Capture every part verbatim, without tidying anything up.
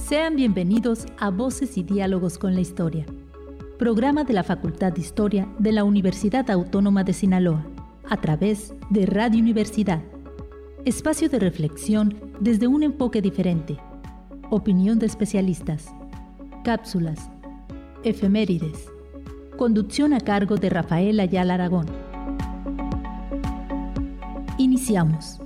Sean bienvenidos a Voces y Diálogos con la Historia, programa de la Facultad de Historia de la Universidad Autónoma de Sinaloa, a través de Radio Universidad. Espacio de reflexión desde un enfoque diferente. Opinión de especialistas. Cápsulas. Efemérides. Conducción a cargo de Rafael Ayala Aragón. Iniciamos.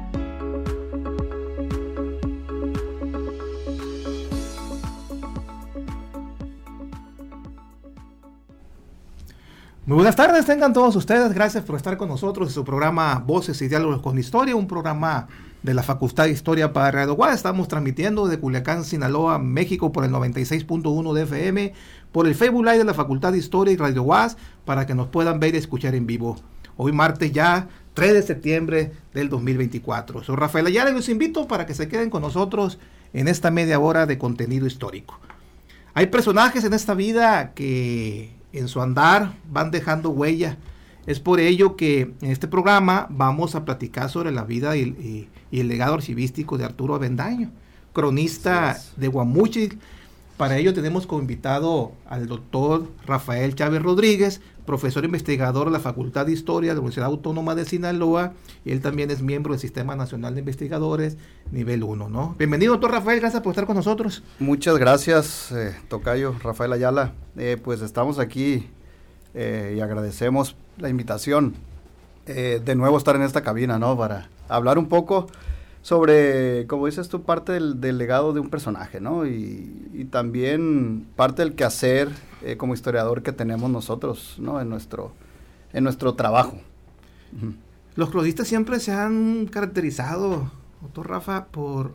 Muy buenas tardes, tengan todos ustedes, gracias por estar con nosotros en su programa Voces y Diálogos con Historia, un programa de la Facultad de Historia para Radio Guas. Estamos transmitiendo de Culiacán, Sinaloa, México por el noventa y seis punto uno de F M, por el Facebook Live de la Facultad de Historia y Radio Guas, para que nos puedan ver y escuchar en vivo. Hoy martes ya, tres de septiembre del dos mil veinticuatro. Soy Rafael Ayala y los invito para que se queden con nosotros en esta media hora de contenido histórico. Hay personajes en esta vida que en su andar van dejando huella. Es por ello que en este programa vamos a platicar sobre la vida y, y, y el legado archivístico de Arturo Avendaño, cronista sí de Guamúchil. Para ello tenemos como invitado al doctor Rafael Chávez Rodríguez, profesor investigador de la Facultad de Historia de la Universidad Autónoma de Sinaloa, y él también es miembro del Sistema Nacional de Investigadores nivel uno, ¿no? Bienvenido, doctor Rafael, gracias por estar con nosotros. Muchas gracias, eh, tocayo Rafael Ayala. Eh, pues estamos aquí eh, y agradecemos la invitación eh, de nuevo estar en esta cabina, ¿no? Para hablar un poco sobre, como dices tú, parte del, del legado de un personaje, ¿no? Y, y también parte del quehacer eh, como historiador que tenemos nosotros, ¿no? En nuestro, en nuestro trabajo. Uh-huh. Los cronistas siempre se han caracterizado, doctor Rafa, por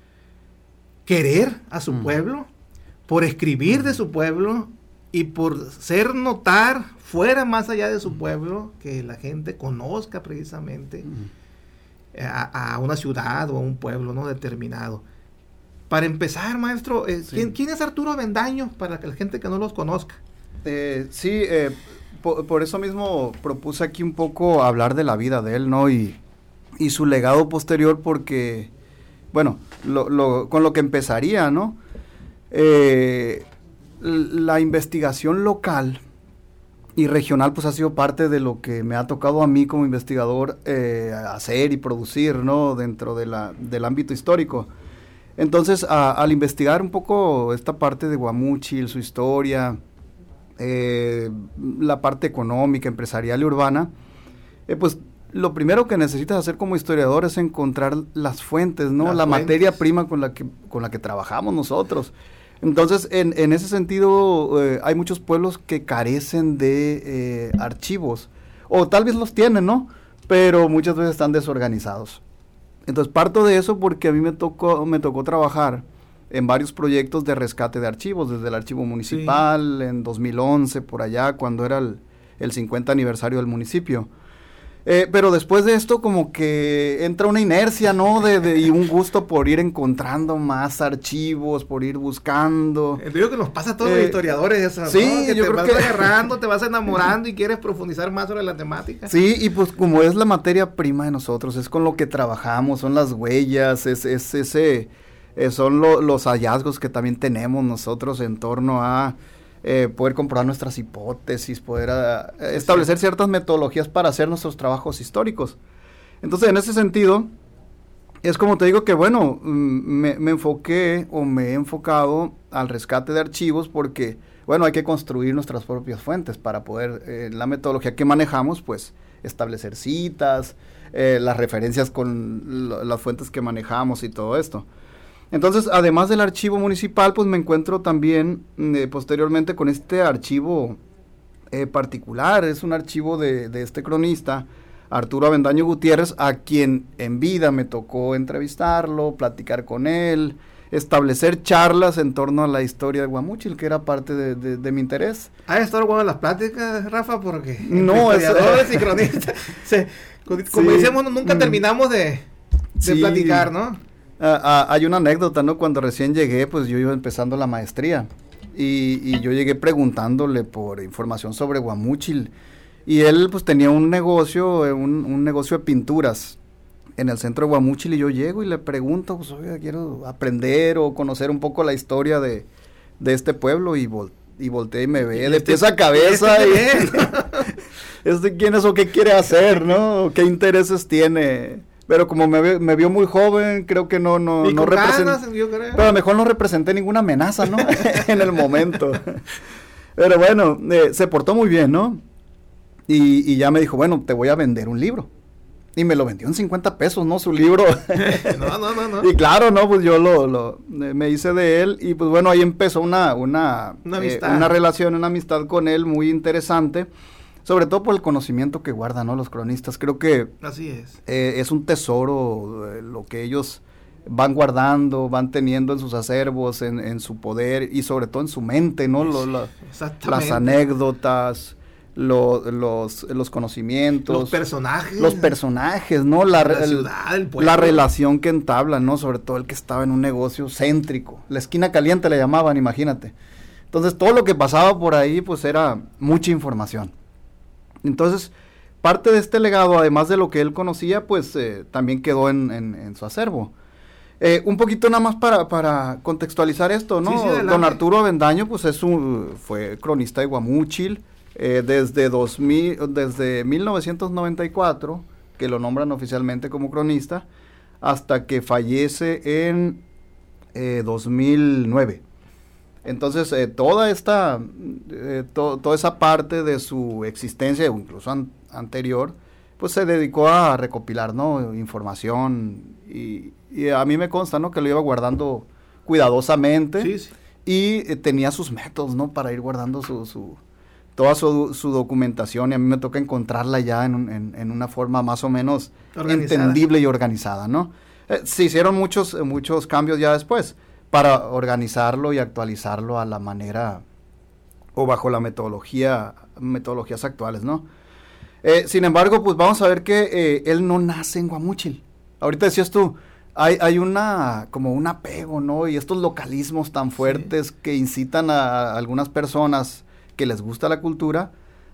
querer a su uh-huh. pueblo, por escribir uh-huh. de su pueblo y por ser notar fuera, más allá de su uh-huh. pueblo, que la gente conozca precisamente uh-huh. a, a una ciudad o a un pueblo, ¿no? determinado. Para empezar, maestro, eh, sí. ¿quién, ¿quién es Arturo Avendaño para que la gente que no los conozca? Eh, sí, eh, por, por eso mismo propuse aquí un poco hablar de la vida de él, ¿no? Y, y su legado posterior, porque, bueno, lo, lo, con lo que empezaría, ¿no? Eh, la investigación local y regional pues ha sido parte de lo que me ha tocado a mí como investigador eh, hacer y producir, ¿no? Dentro de la, del ámbito histórico. Entonces, a, al investigar un poco esta parte de Guamúchil, su historia, eh, la parte económica, empresarial y urbana, eh, pues lo primero que necesitas hacer como historiador es encontrar las fuentes, ¿no? Las la fuentes. materia prima con la que, con la que trabajamos nosotros. Entonces, en, en ese sentido, eh, hay muchos pueblos que carecen de eh, archivos, o tal vez los tienen, ¿no? Pero muchas veces están desorganizados. Entonces, parto de eso porque a mí me tocó, me tocó trabajar en varios proyectos de rescate de archivos, desde el archivo municipal, sí. en dos mil once, por allá, cuando era el, el cincuenta aniversario del municipio. Eh, pero después de esto como que entra una inercia, ¿no? De, de, y un gusto por ir encontrando más archivos, por ir buscando. Yo digo que nos pasa a todos eh, los historiadores eso, sí, ¿no? Que yo te creo vas que agarrando, te vas enamorando y quieres profundizar más sobre la temática. Sí, y pues como es la materia prima de nosotros, es con lo que trabajamos, son las huellas, es, es ese, eh, son lo, los hallazgos que también tenemos nosotros en torno a Eh, poder comprobar nuestras hipótesis, poder uh, establecer ciertas metodologías para hacer nuestros trabajos históricos. Entonces, en ese sentido, es como te digo que, bueno, me, me enfoqué o me he enfocado al rescate de archivos porque, bueno, hay que construir nuestras propias fuentes para poder, eh, la metodología que manejamos, pues, establecer citas, eh, las referencias con lo, las fuentes que manejamos y todo esto. Entonces, además del archivo municipal, pues me encuentro también eh, posteriormente con este archivo eh, particular. Es un archivo de, de este cronista, Arturo Avendaño Gutiérrez, a quien en vida me tocó entrevistarlo, platicar con él, establecer charlas en torno a la historia de Guamúchil, que era parte de, de, de mi interés. ¿Ha estado bueno las pláticas, Rafa? Porque no, historiadores y cronistas, se, como sí. decíamos, nunca terminamos de, de sí. platicar, ¿no? Uh, uh, hay una anécdota, ¿no? Cuando recién llegué, pues yo iba empezando la maestría y, y yo llegué preguntándole por información sobre Guamúchil y él pues tenía un negocio, un, un negocio de pinturas en el centro de Guamúchil, y yo llego y le pregunto, pues, oiga, quiero aprender o conocer un poco la historia de, de este pueblo, y, vol y volteé y me ve de pies a cabeza. Y este, y, ¿este quién es o qué quiere hacer, no? ¿Qué intereses tiene? Pero como me, ve, me vio muy joven, creo que no, no, no representé, pero a lo mejor no representé ninguna amenaza, ¿no? En el momento. Pero bueno, eh, se portó muy bien, ¿no? Y, y ya me dijo, bueno, te voy a vender un libro. Y me lo vendió en cincuenta pesos, ¿no? Su libro. No, no, no, no. Y claro, ¿no? Pues yo lo, lo, me hice de él, y pues bueno, ahí empezó una, una, una, amistad. Eh, una relación, una amistad con él muy interesante, sobre todo por el conocimiento que guardan, ¿no? Los cronistas. Creo que así es. Eh, es un tesoro eh, lo que ellos van guardando, van teniendo en sus acervos, en, en su poder, y sobre todo en su mente, ¿no? Lo, lo, las anécdotas, Lo, los, los conocimientos, los personajes, los personajes, ¿no? La, la ciudad, el pueblo. La relación que entablan, ¿no? Sobre todo el que estaba en un negocio céntrico, la esquina caliente le llamaban, imagínate. Entonces, todo lo que pasaba por ahí, pues, era mucha información. Entonces, parte de este legado, además de lo que él conocía, pues, eh, también quedó en, en, en su acervo. Eh, un poquito nada más para, para contextualizar esto, ¿no? Sí, sí, don Arturo Avendaño, pues, es un, fue cronista de Guamúchil. Eh, desde, dos mil, desde mil novecientos noventa y cuatro, que lo nombran oficialmente como cronista, hasta que fallece en eh, dos mil nueve. Entonces, eh, toda esta, eh, to, toda esa parte de su existencia, o incluso an anterior, pues se dedicó a recopilar, ¿no? Información, y, y a mí me consta, ¿no? Que lo iba guardando cuidadosamente, sí, sí. Y eh, tenía sus métodos, ¿no? Para ir guardando su... su toda su, su documentación, y a mí me toca encontrarla ya en, un, en, en una forma más o menos organizada, entendible y organizada, ¿no? Eh, se hicieron muchos, muchos cambios ya después para organizarlo y actualizarlo a la manera o bajo la metodología, metodologías actuales, ¿no? Eh, sin embargo, pues vamos a ver que eh, él no nace en Guamúchil. Ahorita decías tú, hay, hay una, como un apego, ¿no? Y estos localismos tan fuertes, sí, que incitan a, a algunas personas que les gusta la cultura,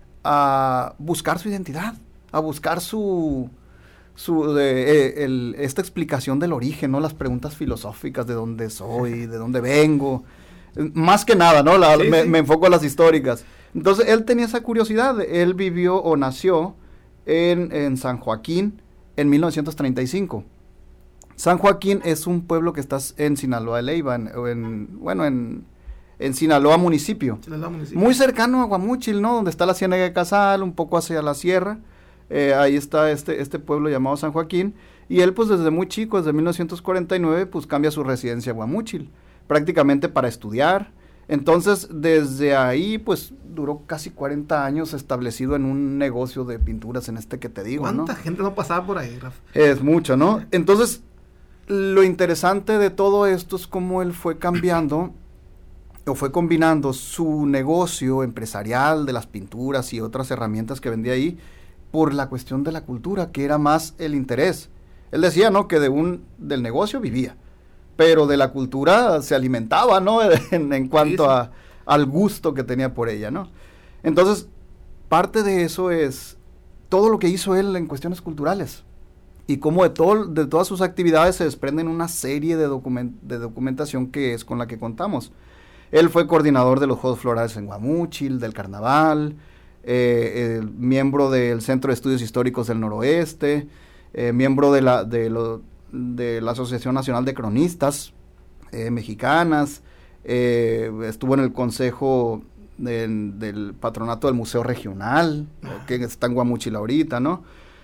a buscar su identidad, a buscar su, su eh, el, esta explicación del origen, ¿no? Las preguntas filosóficas de dónde soy, de dónde vengo, más que nada, ¿no? La, sí, me, sí. me enfoco a las históricas. Entonces, él tenía esa curiosidad. Él vivió o nació en, en San Joaquín en mil novecientos treinta y cinco. San Joaquín es un pueblo que está en Sinaloa de Leiva, en, en, bueno, en... en Sinaloa municipio, Sinaloa municipio, muy cercano a Guamúchil, ¿no? Donde está la Ciénaga de Casal, un poco hacia la sierra, eh, ahí está este, este pueblo llamado San Joaquín, y él pues desde muy chico, desde mil novecientos cuarenta y nueve, pues cambia su residencia a Guamúchil, prácticamente para estudiar. Entonces desde ahí pues duró casi cuarenta años establecido en un negocio de pinturas en este que te digo, ¿no? ¿Cuánta gente no pasaba por ahí, Rafa? Es mucho, ¿no? Entonces lo interesante de todo esto es cómo él fue cambiando o fue combinando su negocio empresarial de las pinturas y otras herramientas que vendía ahí por la cuestión de la cultura, que era más el interés. Él decía, ¿no? Que de un, del negocio vivía, pero de la cultura se alimentaba, ¿no? En, en cuanto sí, sí. A, al gusto que tenía por ella, ¿no? Entonces, parte de eso es todo lo que hizo él en cuestiones culturales, y cómo de, todo, de todas sus actividades se desprenden una serie de, document, de documentación que es con la que contamos. Él fue coordinador de los Juegos Florales en Guamúchil, del Carnaval, eh, eh, miembro del Centro de Estudios Históricos del Noroeste, eh, miembro de la, de, lo, de la Asociación Nacional de Cronistas eh, Mexicanas, eh, estuvo en el Consejo de, del Patronato del Museo Regional, ah. que está en Guamúchil ahorita, ¿no?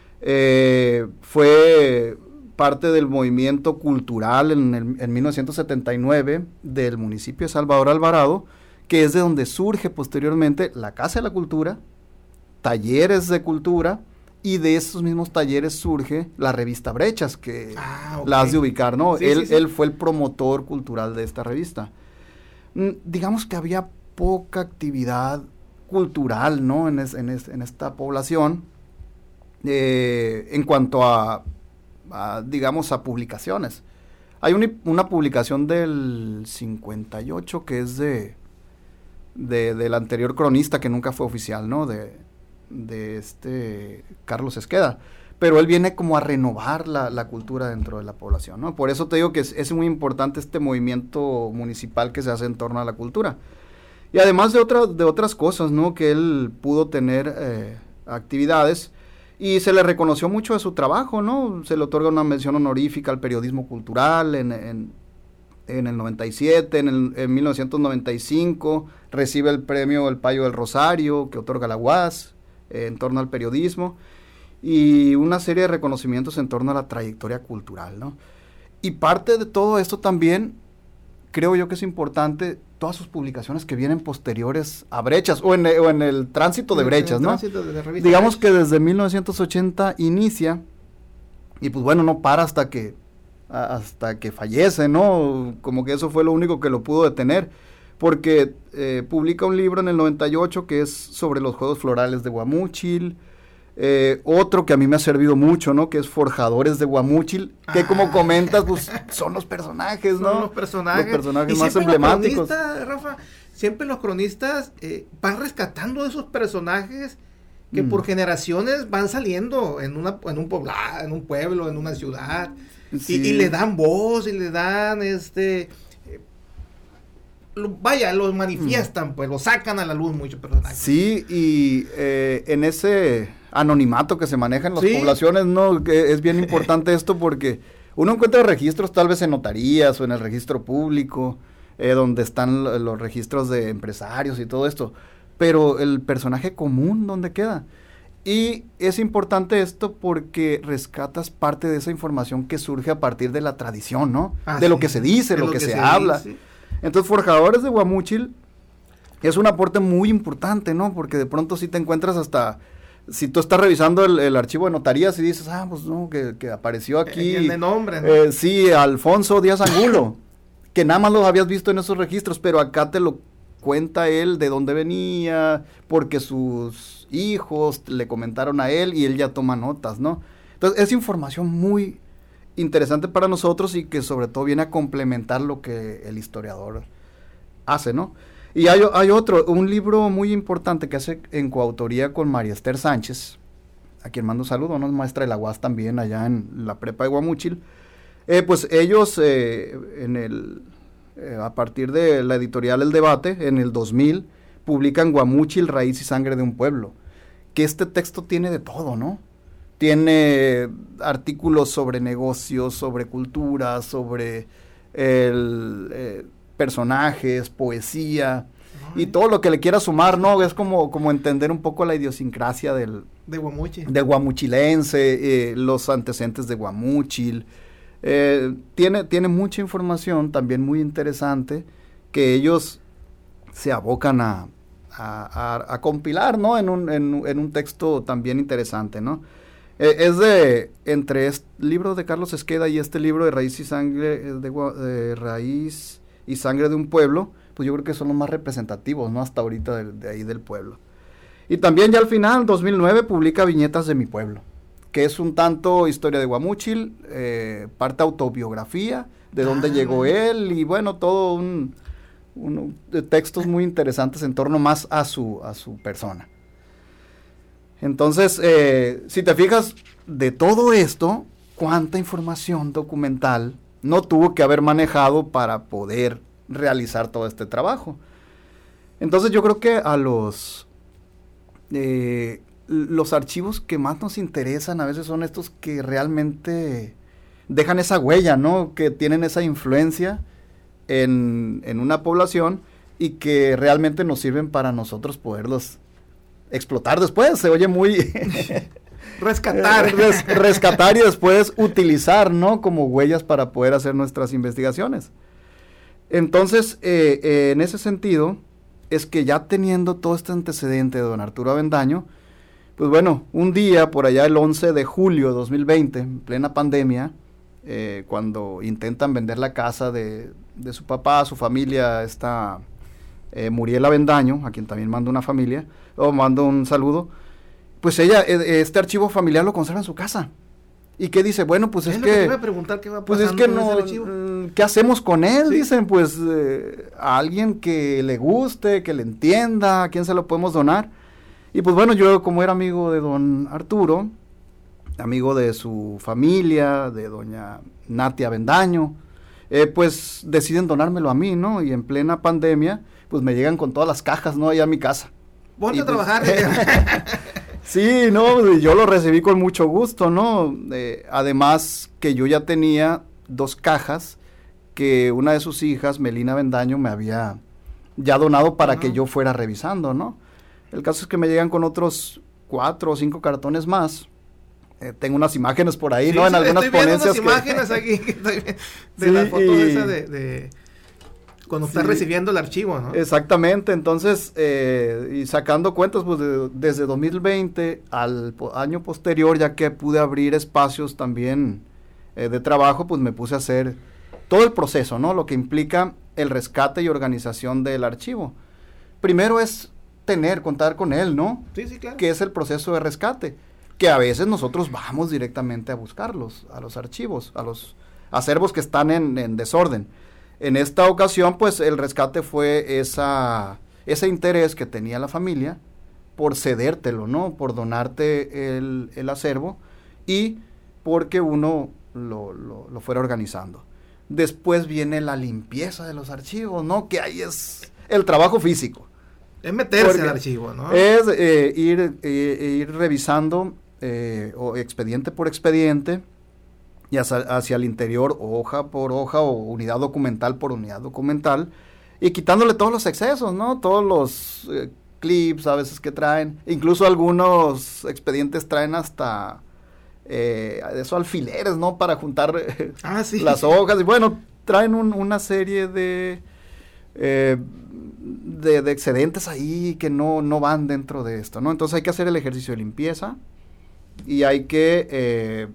Eh, fue parte del movimiento cultural en, el, en mil novecientos setenta y nueve del municipio de Salvador Alvarado, que es de donde surge posteriormente la Casa de la Cultura, talleres de cultura, y de esos mismos talleres surge la revista Brechas, que ah, okay. la has de ubicar, ¿no? Sí, él, sí, sí. él fue el promotor cultural de esta revista. Mm, digamos que había poca actividad cultural, ¿no? En, es, en, es, en esta población, eh, en cuanto a A, digamos, a publicaciones. Hay un, una publicación del cincuenta y ocho que es de, de del anterior cronista que nunca fue oficial, ¿no? De, de este Carlos Esqueda. pero él viene como a renovar la, la cultura dentro de la población, ¿no? Por eso te digo que es, es muy importante este movimiento municipal que se hace en torno a la cultura. Y además de, otra, de otras cosas, ¿no? Que él pudo tener eh, actividades y se le reconoció mucho de su trabajo, ¿no? Se le otorga una mención honorífica al periodismo cultural en, en, en el noventa y siete, en, el, en mil novecientos noventa y cinco recibe el premio El Payo del Rosario que otorga la U A S eh, en torno al periodismo y una serie de reconocimientos en torno a la trayectoria cultural, ¿no? Y parte de todo esto también, creo yo que es importante, todas sus publicaciones que vienen posteriores a Brechas, o en, o en el tránsito de Brechas, ¿no? De Digamos Brechas. Que desde mil novecientos ochenta inicia, y pues bueno, no para hasta que, hasta que fallece, ¿no? Como que eso fue lo único que lo pudo detener, porque eh, publica un libro en el noventa y ocho que es sobre los Juegos Florales de Guamúchil, eh, otro que a mí me ha servido mucho, ¿no? Que es Forjadores de Guamúchil, que ah. como comentas, pues son los personajes, ¿no? Son los personajes, los personajes más emblemáticos. Los cronistas, Rafa, siempre los cronistas eh, van rescatando de esos personajes que mm. por generaciones van saliendo en una en un poblado, en un pueblo, en una ciudad, sí. y, y le dan voz, y le dan este... Lo, vaya, los manifiestan, mm. pues, los sacan a la luz muchos personajes. Sí, y eh, en ese anonimato que se maneja en las sí. poblaciones, ¿no? Que es bien importante esto porque uno encuentra registros tal vez en notarías o en el registro público, eh, donde están los registros de empresarios y todo esto, pero el personaje común, ¿dónde queda? Y es importante esto porque rescatas parte de esa información que surge a partir de la tradición, ¿no? Ah, de sí. lo que se dice, de lo, lo que, que se, se habla. Dice. Entonces, Forjadores de Guamúchil es un aporte muy importante, ¿no? Porque de pronto sí te encuentras hasta, si tú estás revisando el, el archivo de notarías y dices, ah, pues no, que, que apareció aquí. El de nombre, ¿no? Eh, sí, Alfonso Díaz Angulo, que nada más lo habías visto en esos registros, pero acá te lo cuenta él de dónde venía, porque sus hijos le comentaron a él y él ya toma notas, ¿no? Entonces, es información muy interesante para nosotros y que sobre todo viene a complementar lo que el historiador hace, ¿no? Y hay, hay otro, un libro muy importante que hace en coautoría con María Esther Sánchez, a quien mando un saludo, ¿no? Es maestra de la U A S también allá en la prepa de Guamúchil. Eh, pues ellos, eh, en el, eh, a partir de la editorial El Debate, en el dos mil, publican Guamúchil, Raíz y Sangre de un Pueblo, que este texto tiene de todo, ¿no? Tiene artículos sobre negocios, sobre cultura, sobre el, eh, personajes, poesía, Ay. y todo lo que le quiera sumar, ¿no? Es como, como entender un poco la idiosincrasia del... De Guamúchil. De guamuchilense, eh, los antecedentes de Guamúchil. Eh, tiene, tiene mucha información también muy interesante que ellos se abocan a, a, a, a compilar, ¿no? En un, en, en un texto también interesante, ¿no? Eh, es de, entre este libro de Carlos Esqueda y este libro de Raíz y Sangre, de, de Raíz y Sangre de un Pueblo, pues yo creo que son los más representativos, ¿no? Hasta ahorita de, de ahí del pueblo. Y también ya al final, dos mil nueve, publica Viñetas de mi pueblo, que es un tanto historia de Guamúchil, eh, parte autobiografía, de dónde ah, llegó bueno. él, y bueno, todo un, un de textos muy interesantes en torno más a su, a su persona. Entonces, eh, si te fijas, de todo esto, ¿cuánta información documental no tuvo que haber manejado para poder realizar todo este trabajo? Entonces, yo creo que a los, eh, los archivos que más nos interesan a veces son estos que realmente dejan esa huella, ¿no? Que tienen esa influencia en, en una población y que realmente nos sirven para nosotros poderlos explotar después. Se oye muy rescatar Res, rescatar y después utilizar, ¿no? Como huellas para poder hacer nuestras investigaciones. Entonces, eh, eh, en ese sentido, es que ya teniendo todo este antecedente de don Arturo Avendaño, pues bueno, un día por allá el once de julio de dos mil veinte, en plena pandemia, eh, cuando intentan vender la casa de, de su papá, su familia, está eh, Muriel Avendaño, a quien también mando una familia, o mando un saludo, pues ella, eh, este archivo familiar lo conserva en su casa. ¿Y qué dice? Bueno, pues es, es que... que te iba a preguntar qué va pues es que no, ¿qué hacemos con él? Sí. Dicen, pues, eh, a alguien que le guste, que le entienda, ¿a quién se lo podemos donar? Y pues bueno, yo como era amigo de don Arturo, amigo de su familia, de doña Natia Bendaño, eh, pues deciden donármelo a mí, ¿no? Y en plena pandemia, pues me llegan con todas las cajas, ¿no? Allá a mi casa. Ponte a pues, trabajar. Sí, no, yo lo recibí con mucho gusto, ¿no? Eh, además que yo ya tenía dos cajas que una de sus hijas, Melina Bendaño, me había ya donado para uh-huh. que yo fuera revisando, ¿no? El caso es que me llegan con otros cuatro o cinco cartones más. Eh, tengo unas imágenes por ahí, sí, ¿no? En sí, algunas estoy ponencias. Viendo unas que... imágenes aquí de sí, la foto y... esa de, de cuando sí, estás recibiendo el archivo, ¿no? Exactamente, entonces, eh, y sacando cuentas, pues de, desde dos mil veinte al po- año posterior, ya que pude abrir espacios también eh, de trabajo, pues me puse a hacer todo el proceso, ¿no? Lo que implica el rescate y organización del archivo. Primero es tener, contar con él, ¿no? Sí, sí, claro. Que es el proceso de rescate, que a veces nosotros vamos directamente a buscarlos, a los archivos, a los acervos que están en, en desorden. En esta ocasión, pues, el rescate fue esa, ese interés que tenía la familia por cedértelo, ¿no? Por donarte el, el acervo y porque uno lo, lo, lo fuera organizando. Después viene la limpieza de los archivos, ¿no? Que ahí es el trabajo físico. Es meterse al archivo, ¿no? Es eh, ir, eh, ir revisando eh, o expediente por expediente y hacia, hacia el interior, hoja por hoja o unidad documental por unidad documental, y quitándole todos los excesos, ¿no? Todos los eh, clips a veces que traen, incluso algunos expedientes traen hasta eh, eso alfileres, ¿no? Para juntar eh, ah, sí. las hojas, y bueno, traen un, una serie de, eh, de, de excedentes ahí que no, no van dentro de esto, ¿no? Entonces hay que hacer el ejercicio de limpieza y hay que eh,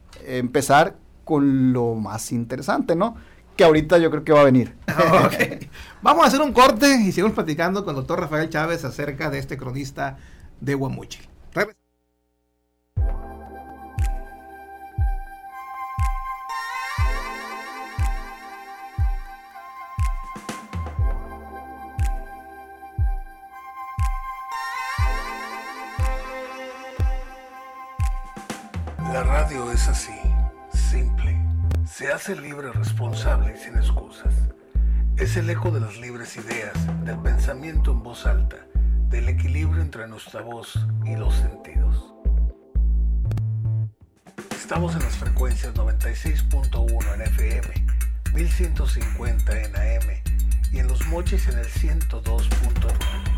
empezar con lo más interesante, ¿no? Que ahorita yo creo que va a venir. Okay. Vamos a hacer un corte y seguimos platicando con el doctor Rafael Chávez acerca de este cronista de Guamúchil. Regres- La radio es así, simple. Se hace libre, responsable y sin excusas. Es el eco de las libres ideas, del pensamiento en voz alta, del equilibrio entre nuestra voz y los sentidos. Estamos en las frecuencias noventa y seis punto uno en F M, mil ciento cincuenta en A M y en Los Mochis en el ciento dos punto nueve.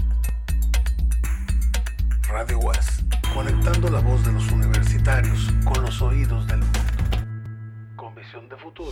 Radio U A S, conectando la voz de los universitarios con los oídos del mundo. Con visión de futuro.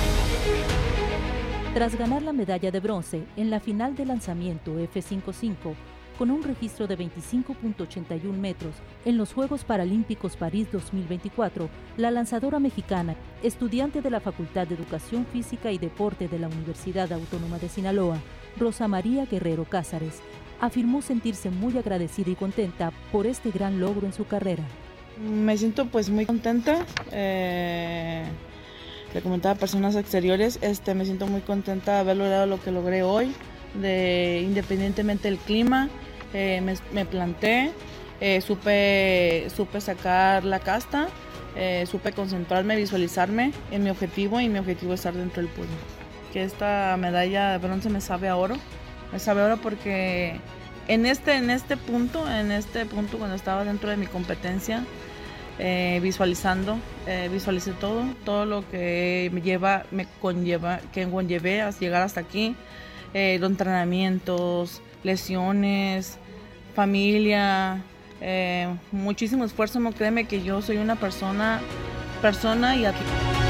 Tras ganar la medalla de bronce en la final de lanzamiento F cincuenta y cinco, con un registro de veinticinco punto ochenta y uno metros en los Juegos Paralímpicos París dos mil veinticuatro, la lanzadora mexicana, estudiante de la Facultad de Educación Física y Deporte de la Universidad Autónoma de Sinaloa, Rosa María Guerrero Cázares, afirmó sentirse muy agradecida y contenta por este gran logro en su carrera. Me siento pues muy contenta, eh, le comentaba a personas exteriores, este, me siento muy contenta de haber logrado lo que logré hoy, de, independientemente del clima, eh, me, me planté, eh, supe, supe sacar la casta, eh, supe concentrarme, visualizarme en mi objetivo y mi objetivo es estar dentro del podio. Que esta medalla de bronce me sabe a oro. Me sabe ahora porque en este, en este punto, en este punto cuando estaba dentro de mi competencia, eh, visualizando, eh, visualicé todo, todo lo que me lleva, me conlleva, que conllevé a llegar hasta aquí, eh, los entrenamientos, lesiones, familia, eh, muchísimo esfuerzo. No, créeme que yo soy una persona, persona y atleta.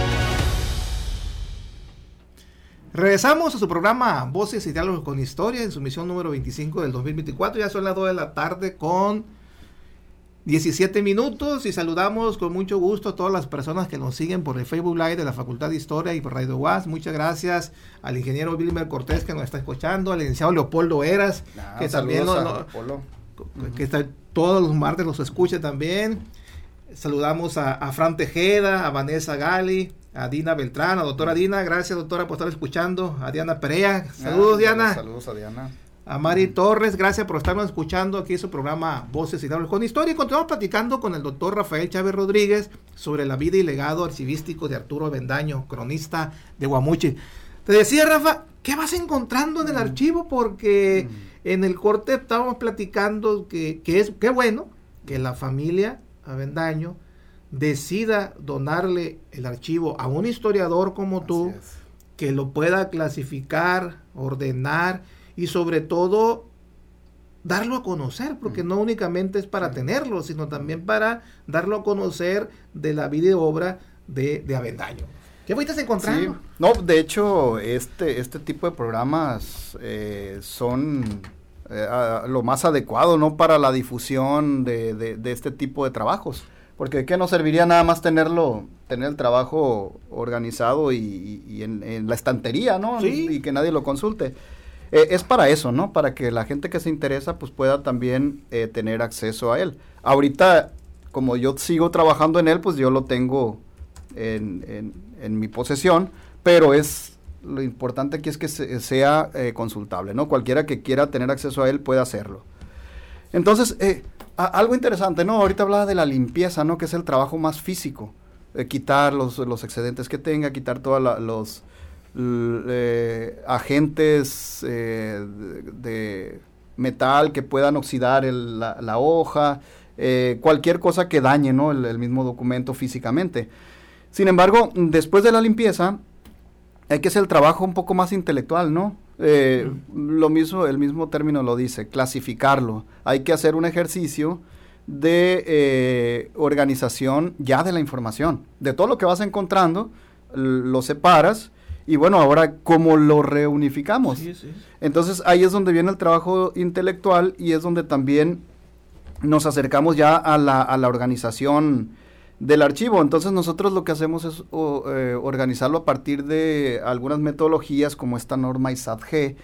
Regresamos a su programa Voces y Diálogos con Historia en su emisión número veinticinco del dos mil veinticuatro. Ya son las dos de la tarde con diecisiete minutos y saludamos con mucho gusto a todas las personas que nos siguen por el Facebook Live de la Facultad de Historia y por Radio U A S. Muchas gracias al ingeniero Wilmer Cortés que nos está escuchando, al licenciado Leopoldo Eras, no, que también lo, lo, que está, todos los martes los escucha también. Saludamos a, a Fran Tejeda, a Vanessa Gali, a Dina Beltrán, a doctora Dina, gracias doctora por estar escuchando, a Diana Perea, saludos ah, Diana. Saludos a Diana. a Mari Torres, gracias por estarnos escuchando aquí en su programa Voces y Diálogos con Historia. Y continuamos platicando con el doctor Rafael Chávez Rodríguez sobre la vida y legado archivístico de Arturo Avendaño, cronista de Guamuchi. Te decía, Rafa, ¿qué vas encontrando en el archivo? Porque mm. en el corte estábamos platicando que, que es qué bueno que la familia Avendaño decida donarle el archivo a un historiador como Así tú, es. que lo pueda clasificar, ordenar y sobre todo darlo a conocer, porque mm. no únicamente es para sí. tenerlo, sino también para darlo a conocer de la vida y obra de, de Avendaño. ¿Qué fuiste encontrando? Sí. No, de hecho, este, este tipo de programas eh, son eh, a, lo más adecuado, ¿no? Para la difusión de, de, de este tipo de trabajos. Porque ¿de qué nos serviría nada más tenerlo, tener el trabajo organizado y, y, y en, en la estantería, ¿no? Sí. Y que nadie lo consulte. Eh, es para eso, ¿no? Para que la gente que se interesa, pues pueda también eh, tener acceso a él. Ahorita, como yo sigo trabajando en él, pues yo lo tengo en, en, en mi posesión, pero es lo importante aquí es que se, sea eh, consultable, ¿no? Cualquiera que quiera tener acceso a él puede hacerlo. Entonces, eh, a, algo interesante, ¿no? Ahorita hablaba de la limpieza, ¿no? Que es el trabajo más físico. Eh, quitar los, los excedentes que tenga, quitar todos los l, eh, agentes eh, de, de metal que puedan oxidar el, la, la hoja, eh, cualquier cosa que dañe, ¿no? el, el mismo documento físicamente. Sin embargo, después de la limpieza, hay que hacer el trabajo un poco más intelectual, ¿no? Eh, mm. Lo mismo, el mismo término lo dice, clasificarlo. Hay que hacer un ejercicio de eh, organización ya de la información. De todo lo que vas encontrando, lo separas, y bueno, ahora, ¿cómo lo reunificamos? Sí, sí. Entonces, ahí es donde viene el trabajo intelectual, y es donde también nos acercamos ya a la, a la organización del archivo. Entonces nosotros lo que hacemos es o, eh, organizarlo a partir de algunas metodologías como esta norma I S A T G,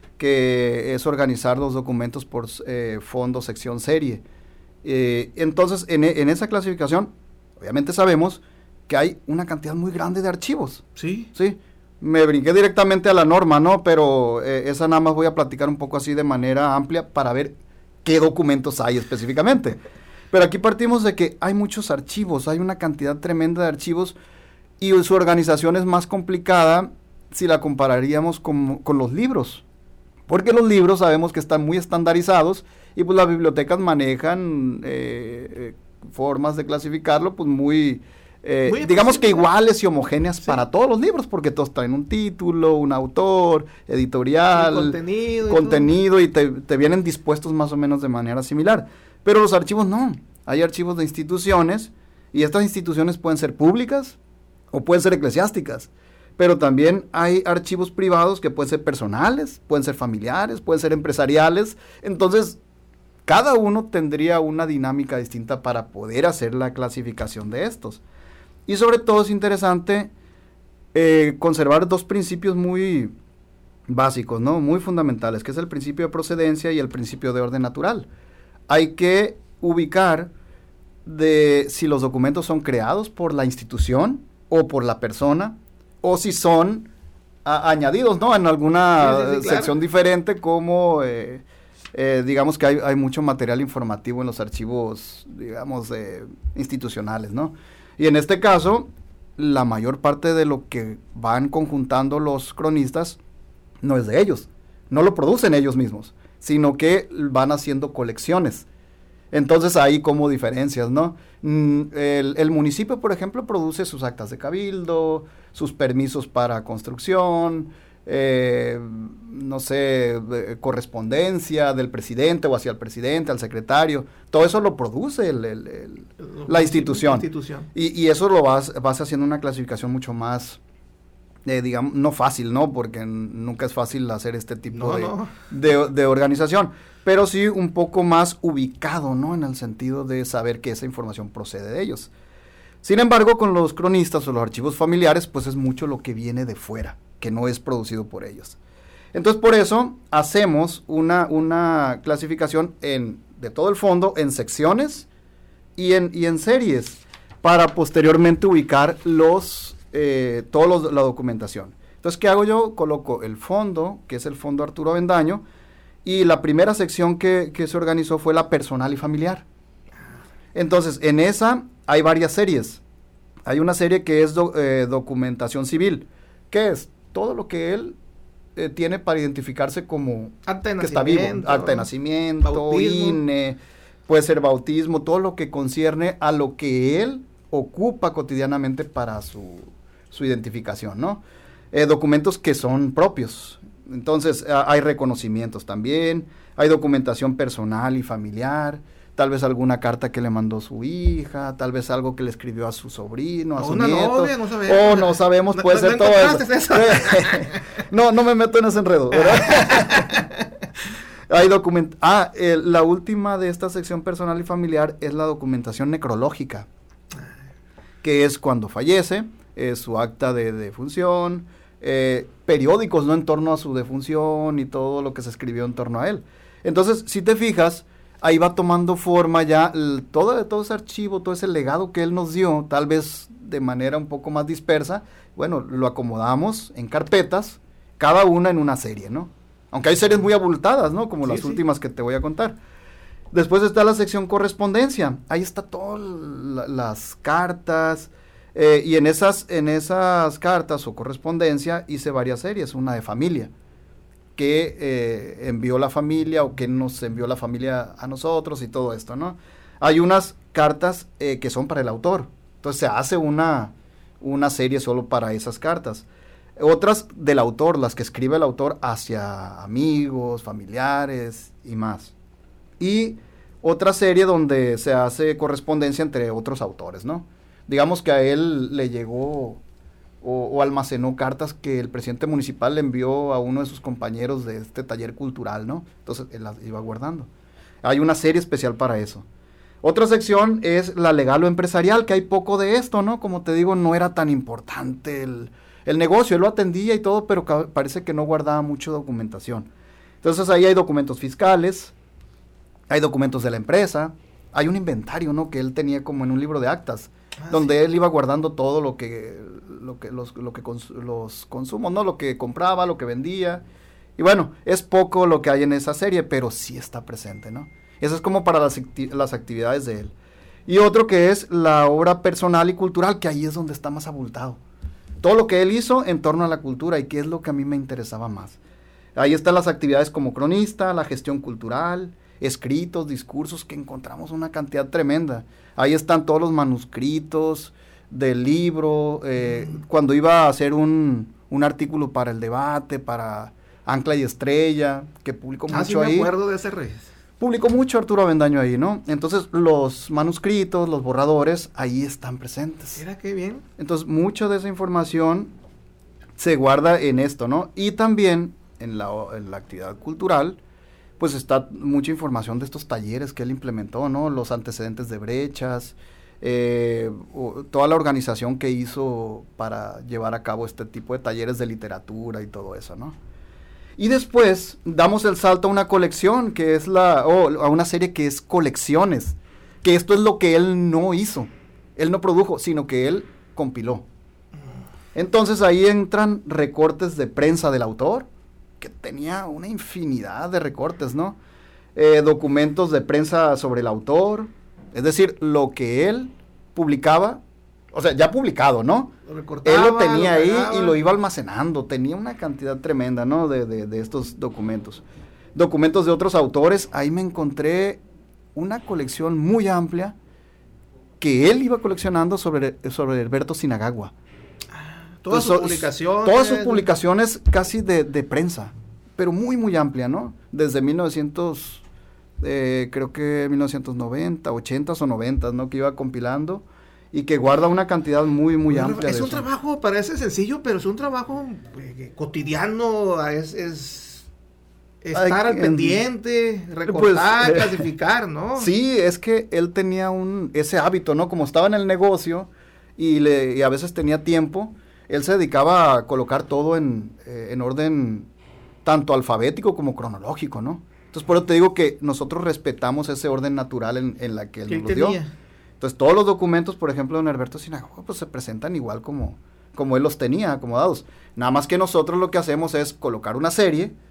que es organizar los documentos por eh, fondo, sección, serie. Eh, entonces en, en esa clasificación, obviamente sabemos que hay una cantidad muy grande de archivos. Sí. Sí. Me brinqué directamente a la norma, ¿no? Pero eh, esa nada más voy a platicar un poco así de manera amplia para ver qué documentos hay específicamente. Pero aquí partimos de que hay muchos archivos, hay una cantidad tremenda de archivos, y su organización es más complicada si la compararíamos con, con los libros. Porque los libros sabemos que están muy estandarizados, y pues las bibliotecas manejan eh, eh, formas de clasificarlo pues muy, eh, muy digamos que iguales y homogéneas sí. para todos los libros, porque todos traen un título, un autor, editorial, el contenido, contenido y, y te, te vienen dispuestos más o menos de manera similar. Pero los archivos no, hay archivos de instituciones, y estas instituciones pueden ser públicas o pueden ser eclesiásticas, pero también hay archivos privados que pueden ser personales, pueden ser familiares, pueden ser empresariales. Entonces, cada uno tendría una dinámica distinta para poder hacer la clasificación de estos. Y sobre todo es interesante eh, conservar dos principios muy básicos, ¿no? Muy fundamentales, que es el principio de procedencia y el principio de orden natural. Hay que ubicar de si los documentos son creados por la institución o por la persona, o si son a, añadidos, ¿no? En alguna sí, sí, sí, sección claro. diferente, como eh, eh, digamos que hay, hay mucho material informativo en los archivos, digamos, eh, institucionales, ¿no? Y en este caso, la mayor parte de lo que van conjuntando los cronistas no es de ellos, no lo producen ellos mismos, sino que van haciendo colecciones. Entonces ahí como diferencias, ¿no? El, el municipio, por ejemplo, produce sus actas de cabildo, sus permisos para construcción, eh, no sé, eh, correspondencia del presidente o hacia el presidente, al secretario, todo eso lo produce el, el, el, la institución. institución. Y, y eso lo vas, vas haciendo una clasificación mucho más... Eh, digamos, no fácil, ¿no? Porque nunca es fácil hacer este tipo no, de, no. De, de organización, pero sí un poco más ubicado, ¿no? En el sentido de saber que esa información procede de ellos. Sin embargo, con los cronistas o los archivos familiares, pues es mucho lo que viene de fuera, que no es producido por ellos. Entonces, por eso, hacemos una, una clasificación en, de todo el fondo, en secciones y en, y en series, para posteriormente ubicar los... Eh, toda la documentación. Entonces, ¿qué hago yo? Coloco el fondo, que es el fondo Arturo Avendaño, y la primera sección que, que se organizó fue la personal y familiar. Entonces, en esa hay varias series. Hay una serie que es do, eh, documentación civil, que es todo lo que él eh, tiene para identificarse como acta de que está vivo, acta de nacimiento, bautismo. I N E, puede ser bautismo, todo lo que concierne a lo que él ocupa cotidianamente para su, su identificación, ¿no? Eh, documentos que son propios. Entonces, a, hay reconocimientos también, hay documentación personal y familiar, tal vez alguna carta que le mandó su hija, tal vez algo que le escribió a su sobrino, a O su una nieto. novia, no sabemos. O no sabemos, puede no, ser no todo eso. eso. no, no me meto en ese enredo, ¿verdad? Hay document ah, eh, la última de esta sección personal y familiar es la documentación necrológica, que es cuando fallece, es su acta de defunción, eh, periódicos, ¿no?, en torno a su defunción y todo lo que se escribió en torno a él. Entonces, si te fijas, ahí va tomando forma ya el, todo, todo ese archivo, todo ese legado que él nos dio, tal vez de manera un poco más dispersa. Bueno, lo acomodamos en carpetas, cada una en una serie, ¿no? Aunque hay series muy abultadas, ¿no? Como sí, las sí. últimas que te voy a contar. Después está la sección correspondencia. Ahí está todas la, las cartas. Eh, y en esas, en esas cartas o correspondencia hice varias series. Una de familia, que eh, envió la familia o que nos envió la familia a nosotros y todo esto, ¿no? Hay unas cartas eh, que son para el autor. Entonces se hace una, una serie solo para esas cartas. Otras del autor, las que escribe el autor hacia amigos, familiares y más. Y otra serie donde se hace correspondencia entre otros autores, ¿no? Digamos que a él le llegó o, o almacenó cartas que el presidente municipal le envió a uno de sus compañeros de este taller cultural, ¿no? Entonces él las iba guardando. Hay una serie especial para eso. Otra sección es la legal o empresarial, que hay poco de esto, ¿no? Como te digo, no era tan importante el, el negocio, él lo atendía y todo, pero ca- parece que no guardaba mucho documentación. Entonces ahí hay documentos fiscales, hay documentos de la empresa, hay un inventario, ¿no?, que él tenía como en un libro de actas, ah, donde sí. él iba guardando todo lo que, lo que, los, lo que cons- los consumos, ¿no?, lo que compraba, lo que vendía. Y bueno, es poco lo que hay en esa serie, pero sí está presente, ¿no? Eso es como para las, acti- las actividades de él. Y otro que es la obra personal y cultural, que ahí es donde está más abultado. Todo lo que él hizo en torno a la cultura, y que es lo que a mí me interesaba más. Ahí están las actividades como cronista, la gestión cultural, escritos, discursos, que encontramos una cantidad tremenda. Ahí están todos los manuscritos del libro, eh, mm. cuando iba a hacer un, un artículo para el debate, para Ancla y Estrella, que publicó ah, mucho sí, ahí. me acuerdo de ese rey. Publicó mucho Arturo Avendaño ahí, ¿no? Entonces, los manuscritos, los borradores, ahí están presentes. Mira qué bien. Entonces, mucho de esa información se guarda en esto, ¿no? Y también, en la, en la actividad cultural, pues está mucha información de estos talleres que él implementó, ¿no? Los antecedentes de brechas, eh, o, toda la organización que hizo para llevar a cabo este tipo de talleres de literatura y todo eso, ¿no? Y después damos el salto a una colección, que es la, o oh, a una serie que es colecciones, que esto es lo que él no hizo, él no produjo, sino que él compiló. Entonces ahí entran recortes de prensa del autor, que tenía una infinidad de recortes, ¿no? Eh, documentos de prensa sobre el autor, es decir, lo que él publicaba, o sea, ya publicado, ¿no? Lo recortaba, él lo tenía lo ahí pegaba. y lo iba almacenando, tenía una cantidad tremenda, ¿no?, de, de, de estos documentos. Documentos de otros autores, ahí me encontré una colección muy amplia que él iba coleccionando sobre, sobre Herberto Sinagagua. Todas sus publicaciones. Todas sus publicaciones casi de, de prensa, pero muy, muy amplia, ¿no? Desde mil novecientos, eh, creo que mil novecientos noventa, ochenta o noventa, ¿no?, que iba compilando y que guarda una cantidad muy, muy Bueno, amplia. Es de un eso. trabajo, parece sencillo, pero es un trabajo eh, cotidiano, es, es estar Ay, al pendiente, recortar, pues, eh, clasificar, ¿no? Sí, es que él tenía un ese hábito, ¿no? Como estaba en el negocio y, le, y a veces tenía tiempo, él se dedicaba a colocar todo en, eh, en orden tanto alfabético como cronológico, ¿no? Entonces, por eso te digo que nosotros respetamos ese orden natural en, en la que él ¿Qué nos él lo tenía? dio. Entonces, todos los documentos, por ejemplo, de don Herberto Sinagagua, pues se presentan igual como, como él los tenía acomodados. Nada más que nosotros lo que hacemos es colocar una serie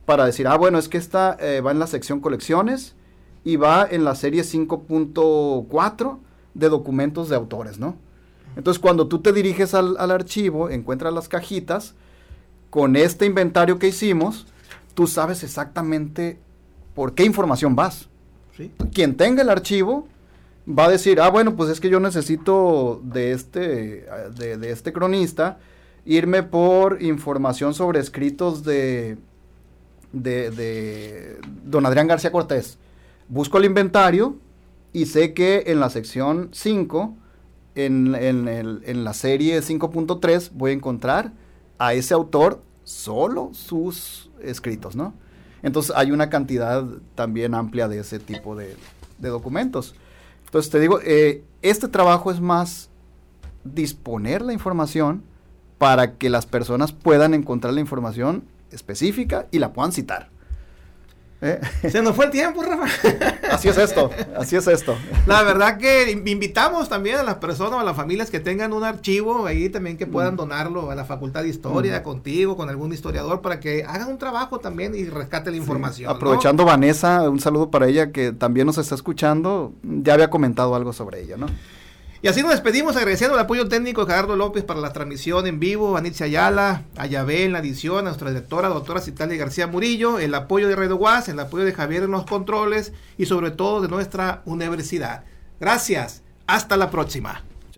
para decir, ah, bueno, es que esta eh, va en la sección colecciones y va en la serie cinco punto cuatro de documentos de autores, ¿no? Entonces, cuando tú te diriges al, al archivo, encuentras las cajitas, con este inventario que hicimos, tú sabes exactamente por qué información vas. ¿Sí? Quien tenga el archivo va a decir, ah, bueno, pues es que yo necesito de este, de, de este cronista irme por información sobre escritos de, de, de don Adrián García Cortés. Busco el inventario y sé que en la sección cinco, en, en, el, en la serie cinco punto tres, voy a encontrar a ese autor solo sus escritos, ¿no? Entonces hay una cantidad también amplia de ese tipo de, de documentos. Entonces te digo, eh, este trabajo es más disponer la información para que las personas puedan encontrar la información específica y la puedan citar. ¿Eh? Se nos fue el tiempo, Rafa. Así es esto, así es esto. La verdad que invitamos también a las personas, a las familias que tengan un archivo ahí también que puedan mm. donarlo a la Facultad de Historia, mm. contigo, con algún historiador, para que hagan un trabajo también y rescate la información. Sí. Aprovechando, ¿no? Vanessa, un saludo para ella que también nos está escuchando, ya había comentado algo sobre ella, ¿no? Y así nos despedimos agradeciendo el apoyo técnico de Gerardo López para la transmisión en vivo, a Nitzia Ayala, a Yabel en la edición, a nuestra directora, doctora Citlali García Murillo, el apoyo de Radio Guas, el apoyo de Javier en los controles y sobre todo de nuestra universidad. Gracias, hasta la próxima.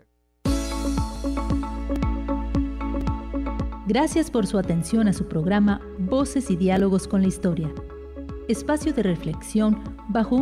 Gracias por su atención a su programa Voces y Diálogos con la Historia, espacio de reflexión bajo